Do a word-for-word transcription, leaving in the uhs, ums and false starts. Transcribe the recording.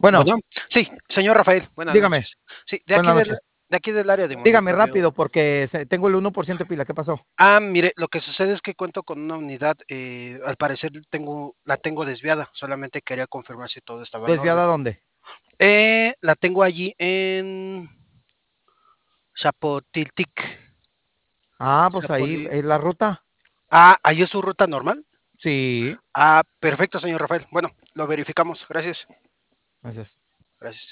Bueno. Bueno, sí, señor Rafael, buenas Dígame. noches. Sí, de aquí Buenas del noches. de aquí del área de Dígame monitoreo. rápido, porque se tengo el uno por ciento de pila, ¿qué pasó? Ah, mire, lo que sucede es que cuento con una unidad, eh, al parecer tengo la tengo desviada, solamente quería confirmar si todo estaba en orden. ¿Desviada a dónde? Eh, la tengo allí en Zapotiltic. Ah, pues ahí, Zapoli ¿en la ruta? Ah, ¿ahí es su ruta normal? Sí. Ah, perfecto, señor Rafael. Bueno, lo verificamos. Gracias. Gracias. Gracias.